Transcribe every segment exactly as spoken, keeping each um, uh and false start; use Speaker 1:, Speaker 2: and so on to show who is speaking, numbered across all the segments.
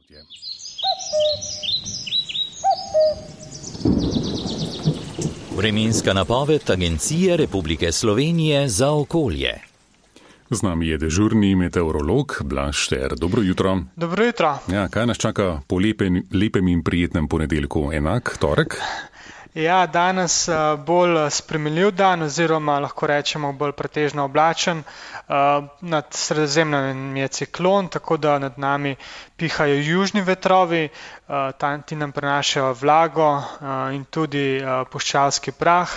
Speaker 1: Vremenska napoved Agencije Republike Slovenije za okolje.
Speaker 2: Z nami je dežurni meteorolog Blaž Šter. Dobro jutro.
Speaker 3: Dobro jutro.
Speaker 2: Ja, kaj nas čaka po lepem, lepem in prijetnem ponedeljku? Enak torek?
Speaker 3: Ja, danes bolj spremenljiv dan oziroma lahko rečemo bolj pretežno oblačen. Nad Sredozemljem je ciklon, tako da nad nami pihajo južni vetrovi, ti nam prenašajo vlago in tudi puščavski prah.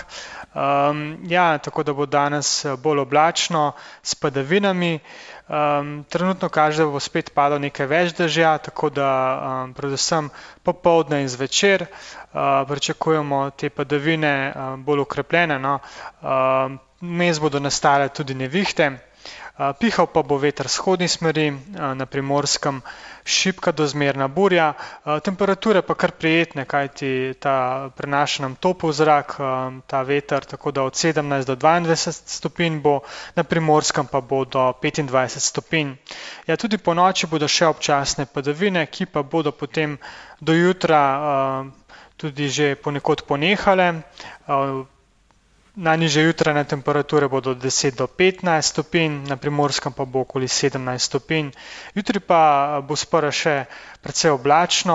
Speaker 3: Ja, tako da bo danes bolj oblačno s padavinami. Um, trenutno kaže, da bo spet padal nekaj več dežja, tako da um, predvsem popoldne in zvečer uh, pričakujemo te padavine uh, bolj okrepljene. No? Uh, Vmes bodo nastale tudi nevihte. Uh, pihal pa bo veter vzhodni smeri, uh, na Primorskem šibka do zmerna burja. Uh, temperature pa kar prijetne, kajti ta prenaša nam topel zrak, uh, ta veter, tako da od sedemnajst do dvaindvajset stopinj bo, na Primorskem pa bo do petindvajset stopinj. Ja, tudi po noči bodo še občasne padavine, ki pa bodo potem do jutra uh, tudi že ponekod ponehale. Uh, Najnižje jutranje temperature bodo od deset do petnajst stopinj, na Primorskem pa bo okoli sedemnajst stopinj. Jutri pa bo sprva še precej oblačno,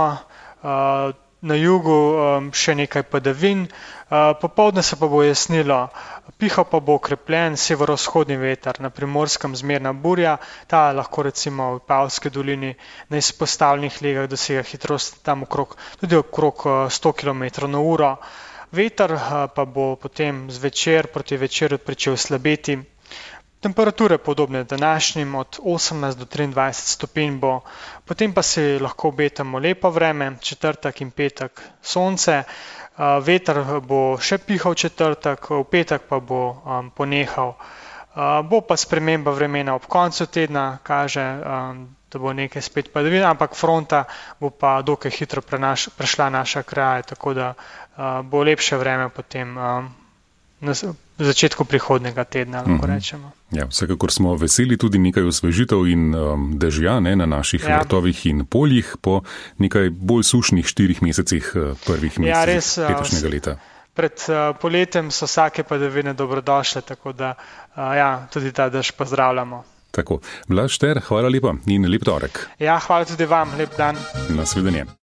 Speaker 3: na jugu še nekaj padavin, popoldne se pa bo jasnilo, pihal pa bo okrepljen severovzhodni veter, na Primorskem zmerna burja, ta lahko recimo v Vipavski dolini na izpostavljenih legah dosega hitrost tam okrog, tudi okrog sto kilometrov na uro. Veter pa bo potem zvečer proti večeru pričel slabeti. Temperature podobne današnjim, od osemnajst do triindvajset stopinj bo. Potem pa si lahko obetamo lepo vreme, četrtek in petek sonce. Veter bo še pihal četrtek, v petek pa bo um, ponehal. Uh, bo pa sprememba vremena ob koncu tedna, kaže, um, da bo nekaj spet padavin, ampak fronta bo pa dokaj hitro prenaš, prešla naša kraja, tako da uh, bo lepše vreme potem um, na začetku prihodnega tedna, lahko rečemo.
Speaker 2: Ja, vsekakor smo veseli tudi nekaj osvežitev in um, dežja ne, na naših ja. vrtovih in poljih po nekaj bolj sušnih štirih mesecih prvih mesecih ja, res, letošnjega leta.
Speaker 3: Pred uh, poletjem so vsake padavine dobrodošle, tako da uh, ja, tudi ta dež pozdravljamo.
Speaker 2: Tako, Blaž Šter, hvala lepa in lep torek.
Speaker 3: Ja, hvala tudi vam, lep dan.
Speaker 2: Nasvidenje.